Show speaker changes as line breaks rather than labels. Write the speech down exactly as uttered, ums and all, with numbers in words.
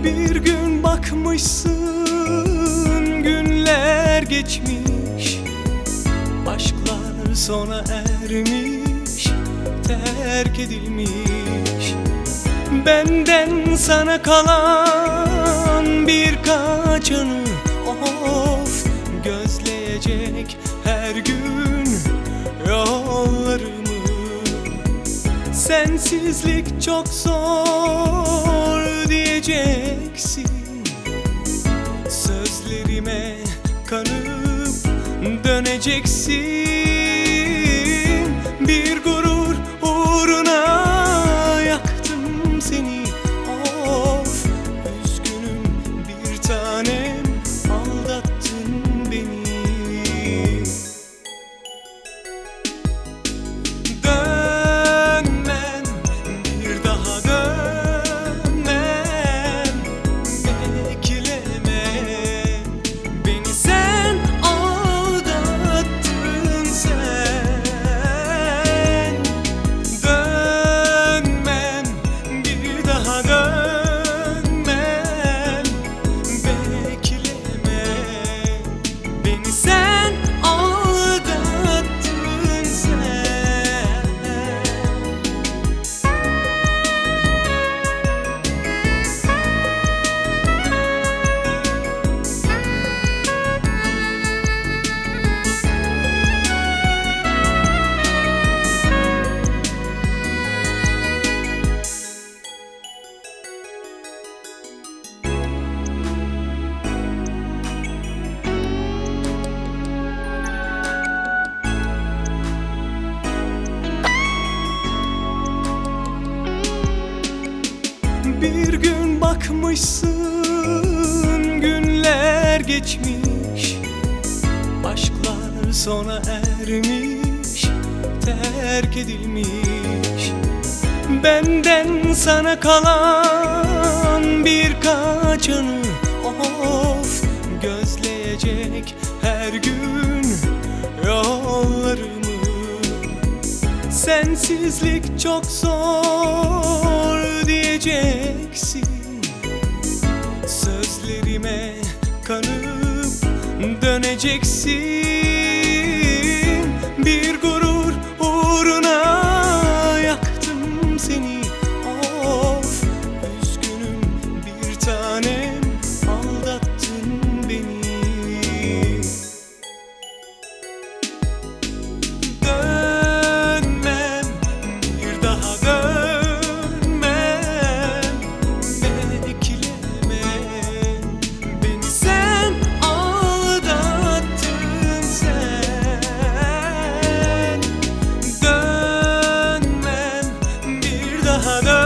Bir gün bakmışsın günler geçmiş, aşklar sona ermiş, terk edilmiş. Benden sana kalan birkaç anı, of, gözleyecek her gün yollarımı. Sensizlik çok zor diyeceksin, sözlerime kanıp döneceksin. Bir gurur uğruna yaktım seni, of, üzgünüm bir tanem, aldattın beni. Dönmem, bir daha dönmem, bekleme beni, sen aldattın sen. Dönmem, bir daha dönmem, bekleme beni, sen aldattın sen. Bir gün bakmışsın günler geçmiş, aşklar sona ermiş, terk edilmiş. Benden sana kalan birkaç anı, of, gözleyecek her gün yollarımı. Sensizlik çok zor diyeceksin, sözlerime kanıp döneceksin. Bir gurur uğruna yaktım seni, of, üzgünüm bir tanem, aldattın beni. Dönmem, bir daha dönmem, bekleme beni, sen aldattın sen. Dönmem, bir daha dönmem,